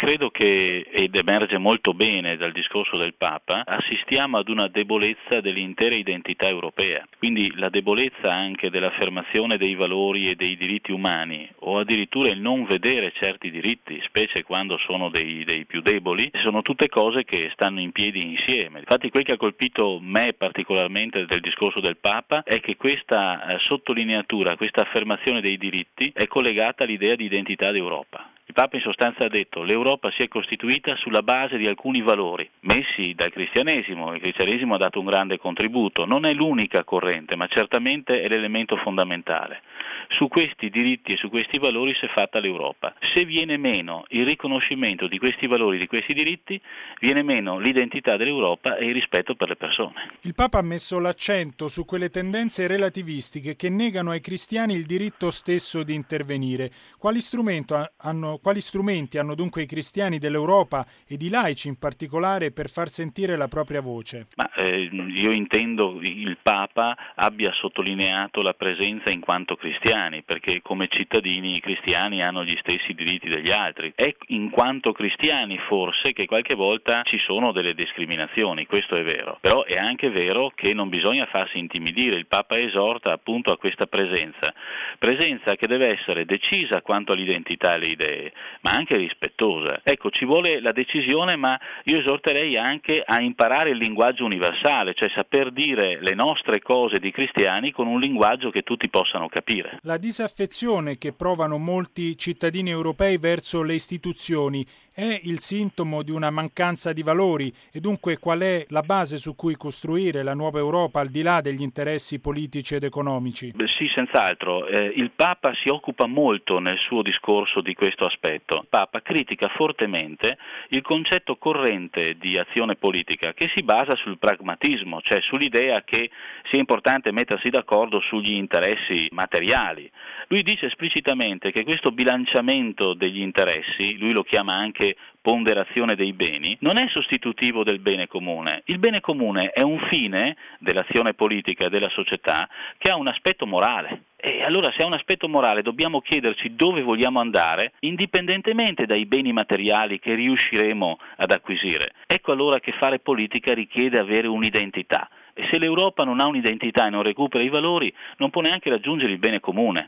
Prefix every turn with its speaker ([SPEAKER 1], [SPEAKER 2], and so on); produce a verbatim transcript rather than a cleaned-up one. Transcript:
[SPEAKER 1] credo che, ed emerge molto bene dal discorso del Papa, assistiamo ad una debolezza dell'intera identità europea, quindi la debolezza anche dell'affermazione dei valori e dei diritti umani, o addirittura il non vedere certi diritti, specie quando sono dei, dei più deboli, sono tutte cose che stanno in piedi insieme. Infatti quel che ha colpito me particolarmente del discorso del Papa è che questa eh, sottolineatura, questa affermazione dei diritti è collegata all'idea di identità d'Europa. Il Papa in sostanza ha detto: l'Europa si è costituita sulla base di alcuni valori messi dal cristianesimo. Il cristianesimo ha dato un grande contributo, non è l'unica corrente, ma certamente è l'elemento fondamentale. Su questi diritti e su questi valori si è fatta l'Europa. Se viene meno il riconoscimento di questi valori, di questi diritti, viene meno l'identità dell'Europa e il rispetto per le persone.
[SPEAKER 2] Il Papa ha messo l'accento su quelle tendenze relativistiche che negano ai cristiani il diritto stesso di intervenire. Quali strumenti hanno, quali strumenti hanno dunque i cristiani dell'Europa e i laici in particolare per far sentire la propria voce?
[SPEAKER 1] Ma, eh, io intendo il Papa abbia sottolineato la presenza in quanto cristiani, perché come cittadini i cristiani hanno gli stessi diritti degli altri. È in quanto cristiani forse che qualche volta ci sono delle discriminazioni, questo è vero, però è anche vero che non bisogna farsi intimidire. Il Papa esorta appunto a questa presenza, presenza che deve essere decisa quanto all'identità e alle idee, ma anche rispettosa. Ecco, ci vuole la decisione, ma io esorterei anche a imparare il linguaggio universale, cioè saper dire le nostre cose di cristiani con un linguaggio che tutti possano capire.
[SPEAKER 2] La disaffezione che provano molti cittadini europei verso le istituzioni è il sintomo di una mancanza di valori e dunque qual è la base su cui costruire la nuova Europa al di là degli interessi politici ed economici?
[SPEAKER 1] Beh, sì, senz'altro. Eh, il Papa si occupa molto nel suo discorso di questo aspetto. Il Papa critica fortemente il concetto corrente di azione politica che si basa sul pragmatismo, cioè sull'idea che sia importante mettersi d'accordo sugli interessi materiali. Lui dice esplicitamente che questo bilanciamento degli interessi, lui lo chiama anche ponderazione dei beni, non è sostitutivo del bene comune. Il bene comune è un fine dell'azione politica e della società che ha un aspetto morale. E allora se ha un aspetto morale dobbiamo chiederci dove vogliamo andare indipendentemente dai beni materiali che riusciremo ad acquisire. Ecco allora che fare politica richiede avere un'identità. E se l'Europa non ha un'identità e non recupera i valori, non può neanche raggiungere il bene comune.